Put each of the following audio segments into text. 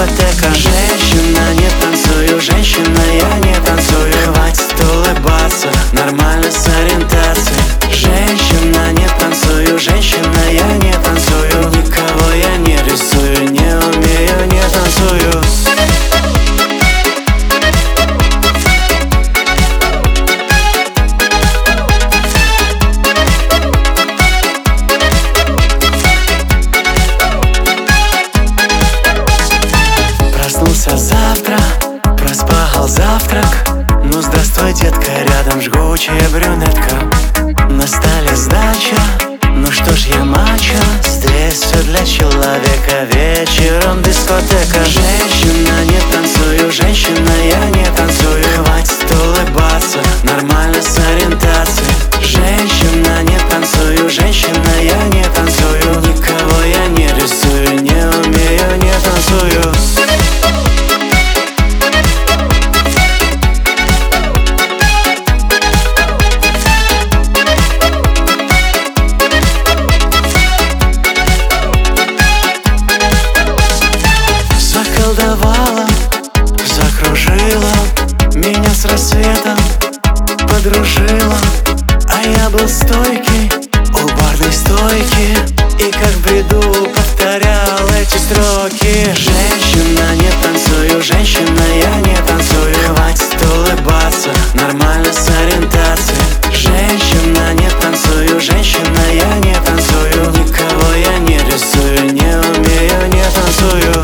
дискотека. Женщина, не танцую, женщина, я не танцую. Хватит улыбаться, нормально с ориентацией. Женщина, не танцую, женщина, я не танцую. Никого я не рисую, не умею, не танцую. Проснулся завтра, проспал завтрак. Ну здравствуй, детка, рядом жгучая брюнетка. На столе сдача, ну что ж я мачо. Здесь все для человека, вечером дискотека. Женщина, не танцую, женщина, я не танцую. Хватит улыбаться, нормально с ориентацией. Женщина, не танцую, женщина, я не танцую. Никого я не рисую, не умею, не танцую. Заколдовала, закружила, меня с рассветом подружила. А я был стойкий у барной стойки, и как в бреду повторял эти строки. Женщина, не танцую, женщина, я не танцую. Хватит улыбаться, нормально с ориентацией. Женщина, не танцую, женщина, я не танцую. Никого я не рисую, не умею, не танцую.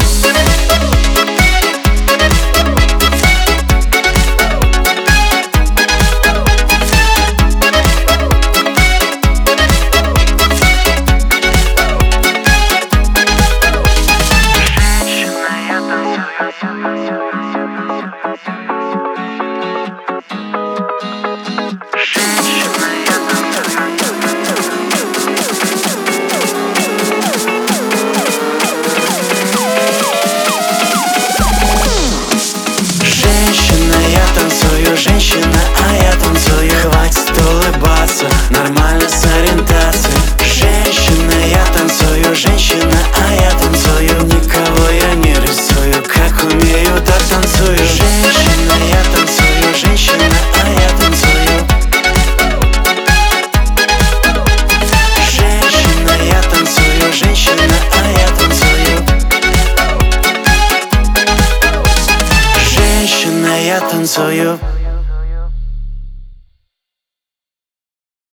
Женщина, а я танцую. Хватит улыбаться, нормально с ориентацией. Женщина, я танцую, женщина, а я танцую. Никого я не рисую, как умею, так танцую. Женщина, я танцую, женщина, а я танцую. Женщина, я танцую, женщина, а я танцую. Женщина, я танцую.